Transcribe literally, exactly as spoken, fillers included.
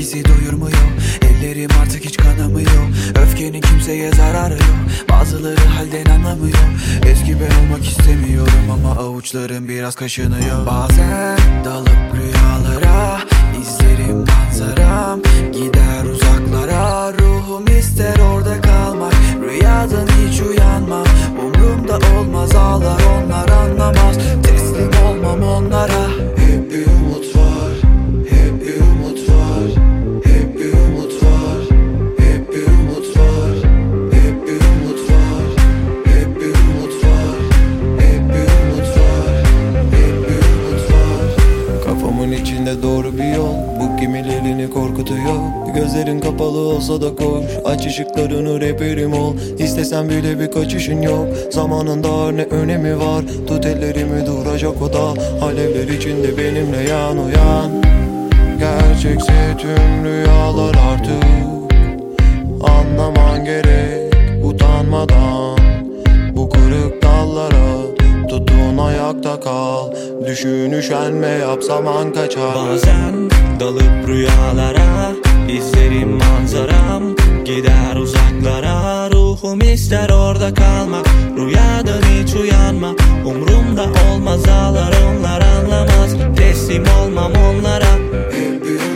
sevgisi doyurmuyor. Ellerim artık hiç kanamıyor. Öfkenin kimseye zararı yok. Bazıları halden anlamıyor. Eski ben olmak istemiyorum ama avuçlarım biraz kaşınıyor. Bazen dalıp rüyalara, izlerim manzaram gider uzaklara. Ruhum ister orada kalmak, rüyadan hiç uyanmam. Umrumda olmaz, ağlar onlar anlamaz. Teslim olmam onlara. Hep bir umut var, hep bir umut var, hep bir umut var, hep bir umut var, hep bir umut var, hep bir umut var, hep bir umut var, hep bir umut var. Kafamın içinde doğru bir yol, bu kimilerini korkutuyor. Gözlerin kapalı olsa da koş, aç ışıklarını, rehberim ol. İstesen bile bir kaçışın yok. Zamanın daha ne önemi var? Tut ellerimi, duracak o da. Alevler içinde benimle yan uyan. Gerçekse tüm rüyalar artık. Anlaman gerek utanmadan. Bu kırık dallara tutun, ayakta kal. Düşün üşenme, yap, zaman kaçar. Bazen dalıp rüyalara, izlerim manzaram gider uzaklara. Ruhum ister orada kalmak, rüyadan hiç uyanma. Umrumda olmaz, ağlar onlar anlamaz. Teslim olmam onlara. Hep bir